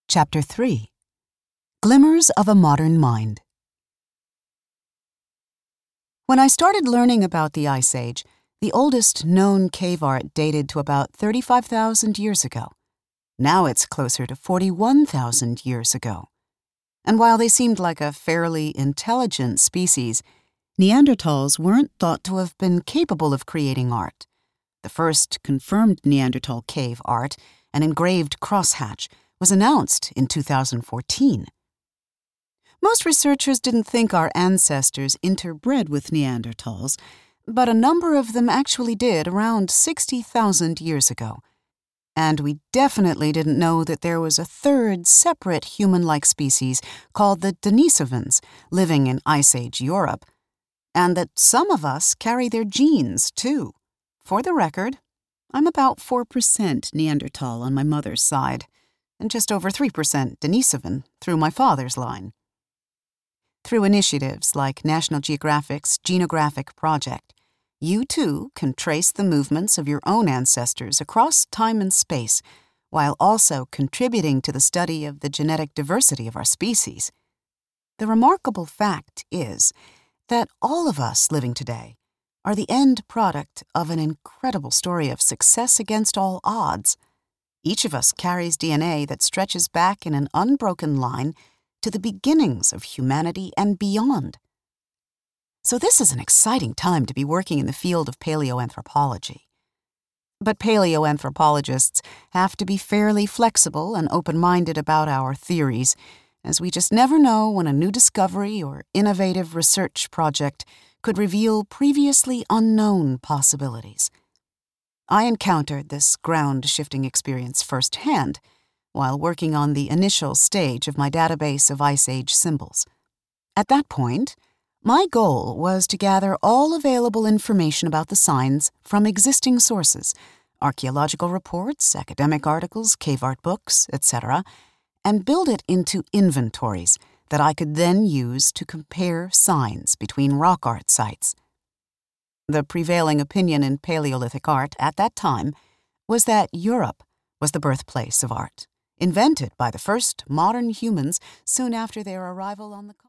Chapter 3 Glimmers of a Modern Mind. When I started learning about the Ice Age, the oldest known cave art dated to about 35,000 years ago. Now it's closer to 41,000 years ago. And while they seemed like a fairly intelligent species, Neanderthals weren't thought to have been capable of creating art. The first confirmed Neanderthal cave art, an engraved crosshatch, was announced in 2014. Most researchers didn't think our ancestors interbred with Neanderthals, but a number of them actually did around 60,000 years ago. And we definitely didn't know that there was a third separate human-like species called the Denisovans living in Ice Age Europe, and that some of us carry their genes, too. For the record, I'm about 4% Neanderthal on my mother's side, and just over 3% Denisovan through my father's line. Through initiatives like National Geographic's Genographic Project, you too can trace the movements of your own ancestors across time and space, while also contributing to the study of the genetic diversity of our species. The remarkable fact is that all of us living today are the end product of an incredible story of success against all odds. Each of us carries DNA that stretches back in an unbroken line to the beginnings of humanity and beyond. So this is an exciting time to be working in the field of paleoanthropology. But paleoanthropologists have to be fairly flexible and open-minded about our theories, as we just never know when a new discovery or innovative research project could reveal previously unknown possibilities. I encountered this ground-shifting experience firsthand while working on the initial stage of my database of Ice Age symbols. At that point, my goal was to gather all available information about the signs from existing sources, archaeological reports, academic articles, cave art books, etc., and build it into inventories that I could then use to compare signs between rock art sites. The prevailing opinion in Paleolithic art at that time was that Europe was the birthplace of art, invented by the first modern humans soon after their arrival on the continent.